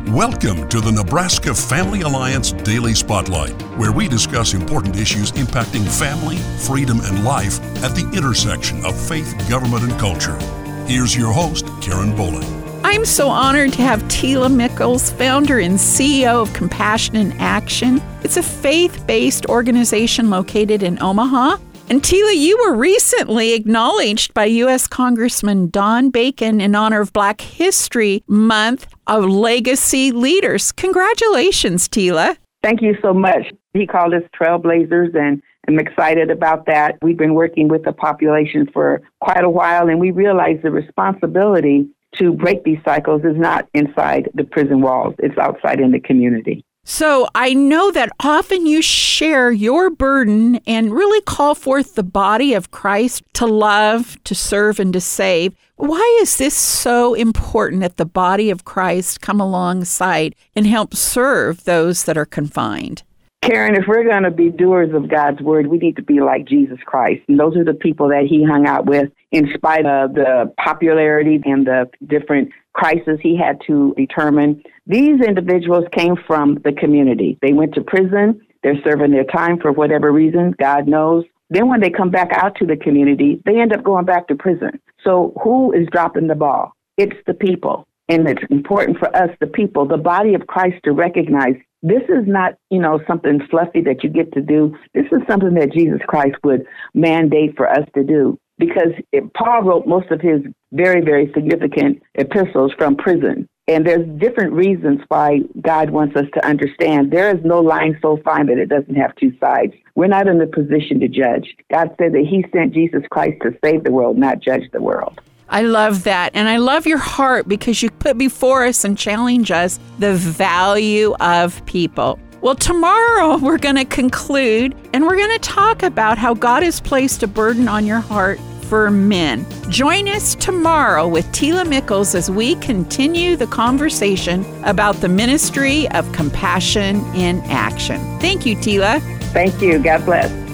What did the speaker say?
Welcome to the Nebraska Family Alliance Daily Spotlight, where we discuss important issues impacting family, freedom, and life at the intersection of faith, government, and culture. Here's your host, Karen Bowling. I'm so honored to have Tila Mickles, founder and CEO of Compassion in Action. It's a faith-based organization located in Omaha. And Tila, you were recently acknowledged by U.S. Congressman Don Bacon in honor of Black History Month of Legacy Leaders. Congratulations, Tila. Thank you so much. He called us trailblazers, and I'm excited about that. We've been working with the population for quite a while, and we realize the responsibility to break these cycles is not inside the prison walls. It's outside in the community. So I know that often you share your burden and really call forth the body of Christ to love, to serve, and to save. Why is this so important that the body of Christ come alongside and help serve those that are confined? Karen, if we're going to be doers of God's word, we need to be like Jesus Christ. And those are the people that he hung out with in spite of the popularity and the different crises he had to determine. These individuals came from the community. They went to prison. They're serving their time for whatever reason, God knows. Then when they come back out to the community, they end up going back to prison. So who is dropping the ball? It's the people. And it's important for us, the people, the body of Christ, to recognize this is not, something fluffy that you get to do. This is something that Jesus Christ would mandate for us to do. Because Paul wrote most of his very, very significant epistles from prison. And there's different reasons why God wants us to understand there is no line so fine that it doesn't have two sides. We're not in the position to judge. God said that he sent Jesus Christ to save the world, not judge the world. I love that. And I love your heart because you put before us and challenge us the value of people. Well, tomorrow we're going to conclude and we're going to talk about how God has placed a burden on your heart for men. Join us tomorrow with Tila Mickles as we continue the conversation about the ministry of Compassion in Action. Thank you, Tila. Thank you. God bless.